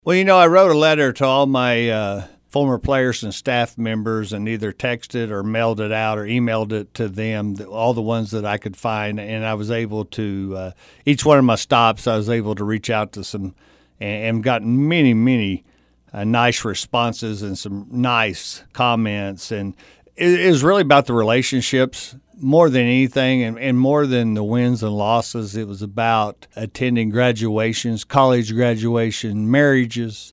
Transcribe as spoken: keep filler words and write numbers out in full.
Well, you know, I wrote a letter to all my uh, former players and staff members and either texted or mailed it out or emailed it to them, all the ones that I could find. And I was able to, uh, each one of my stops, I was able to reach out to some and, and gotten many, many uh, nice responses and some nice comments. And it, it was really about the relationships more than anything, and, and more than the wins and losses. It was about attending graduations, college graduation, marriages,